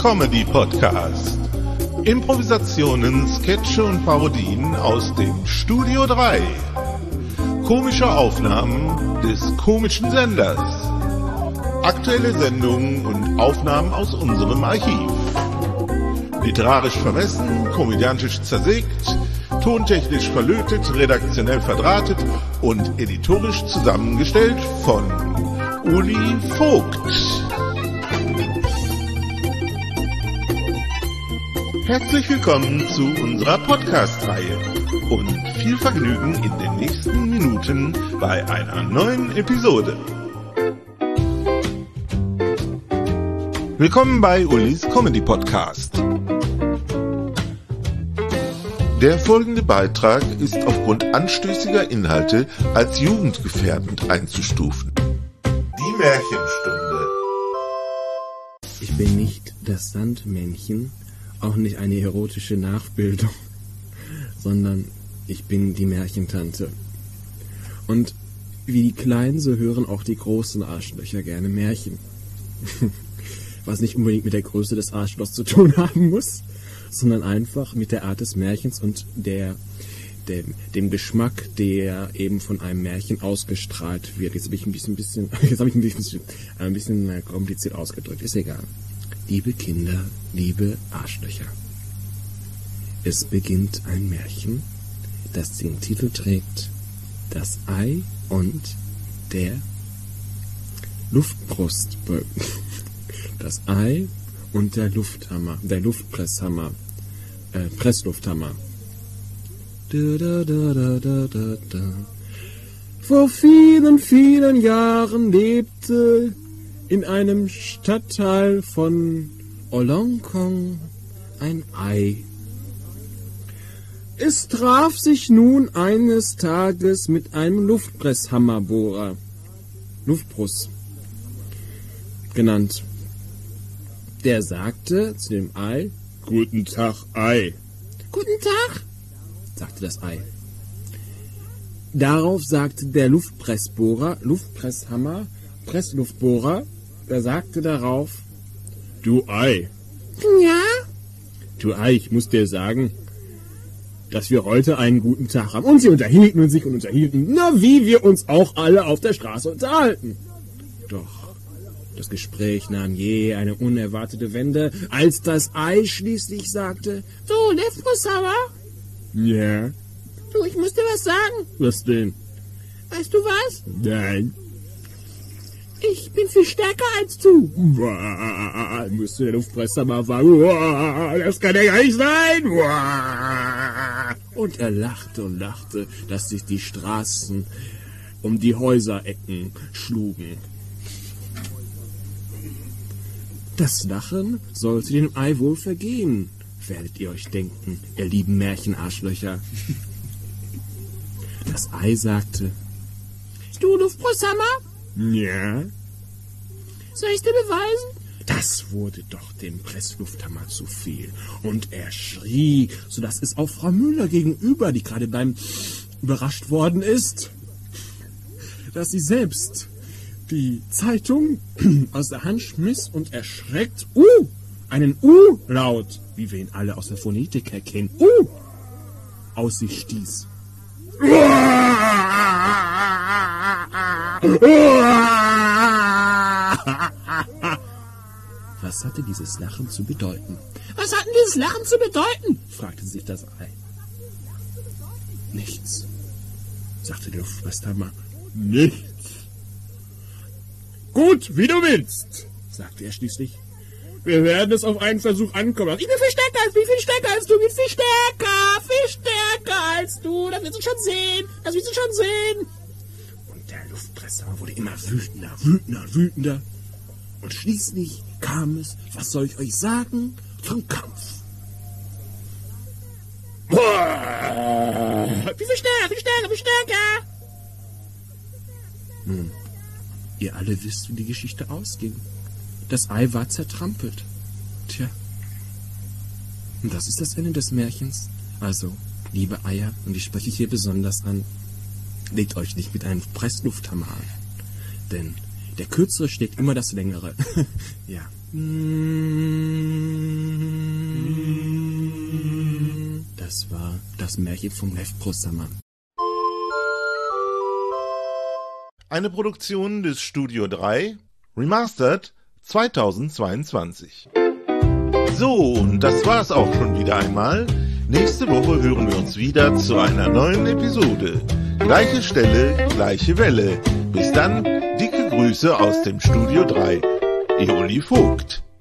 Comedy Podcast. Improvisationen, Sketche und Parodien aus dem Studio 3. Komische Aufnahmen des komischen Senders. Aktuelle Sendungen und Aufnahmen aus unserem Archiv. Literarisch vermessen, komödiantisch zersägt, tontechnisch verlötet, redaktionell verdrahtet und editorisch zusammengestellt von Uli Vogt. Herzlich willkommen zu unserer Podcast-Reihe und viel Vergnügen in den nächsten Minuten bei einer neuen Episode. Willkommen bei Ulis Comedy Podcast. Der folgende Beitrag ist aufgrund anstößiger Inhalte als jugendgefährdend einzustufen. Die Märchenstunde. Ich bin nicht das Sandmännchen, auch nicht eine erotische Nachbildung, sondern ich bin die Märchentante. Und wie die Kleinen, so hören auch die großen Arschlöcher gerne Märchen. Was nicht unbedingt mit der Größe des Arschlochs zu tun haben muss, sondern einfach mit der Art des Märchens und dem Geschmack, der eben von einem Märchen ausgestrahlt wird. Jetzt habe ich ein bisschen kompliziert ausgedrückt. Ist egal. Liebe Kinder, liebe Arschlöcher. Es beginnt ein Märchen, das den Titel trägt: Das Ei und der Luftbrustbögen. Das Ei und der Lufthammer, der Luftpresshammer, Presslufthammer. Vor vielen, vielen Jahren lebte in einem Stadtteil von Olonkong ein Ei. Es traf sich nun eines Tages mit einem Luftpresshammerbohrer, Luftbruss genannt. Der sagte zu dem Ei: Guten Tag, Ei. Guten Tag, sagte das Ei. Darauf sagte der Luftpresshammer, Pressluftbohrer, der sagte darauf: Du Ei. Ja? Du Ei, ich muss dir sagen, dass wir heute einen guten Tag haben. Und sie unterhielten sich, na, wie wir uns auch alle auf der Straße unterhalten. Doch das Gespräch nahm je eine unerwartete Wende, als das Ei schließlich sagte: Du, Luftpresshammer? Ja? Du, ich muss dir was sagen. Was denn? Weißt du was? Nein. Ich bin viel stärker als du. Musst du der Luftpresshammer sagen? Das kann ja gar nicht sein. Und er lachte und lachte, dass sich die Straßen um die Häuserecken schlugen. Das Lachen sollte dem Ei wohl vergehen, werdet ihr euch denken, ihr lieben Märchenarschlöcher. Das Ei sagte: Du, Luftpresshammer? Ja? Soll ich's dir beweisen? Das wurde doch dem Presslufthammer zu viel. Und er schrie, sodass es auch Frau Müller gegenüber, die gerade beim überrascht worden ist, dass sie selbst die Zeitung aus der Hand schmiss und erschreckt einen U-Laut, wie wir ihn alle aus der Phonetik erkennen, aus sich stieß. Was hatte dieses Lachen zu bedeuten? Was hat denn dieses Lachen zu bedeuten? Fragte sich das Ei. Nichts, sagte der Luftpresshammer. Nichts. Gut, wie du willst, sagte er schließlich. Wir werden es auf einen Versuch ankommen lassen. Ich bin viel stärker als du, viel stärker als du, viel stärker als du. Das wirst du schon sehen. Und der Luftpresshammer wurde immer wütender. Und schließlich kam es, was soll ich euch sagen, zum Kampf. Viel stärker. Nun, ihr alle wisst, wie die Geschichte ausging. Das Ei war zertrampelt. Tja. Und das ist das Ende des Märchens. Also, liebe Eier, und ich spreche hier besonders an, legt euch nicht mit einem Presslufthammer an. Denn der Kürzere schlägt immer das Längere. Ja, Das war das Märchen vom Lefprossammer. Eine Produktion des Studio 3, Remastered 2022. So, und das war's auch schon wieder einmal. Nächste Woche hören wir uns wieder zu einer neuen Episode. Gleiche Stelle, gleiche Welle. Bis dann, dicke Grüße aus dem Studio 3. Eoli Vogt.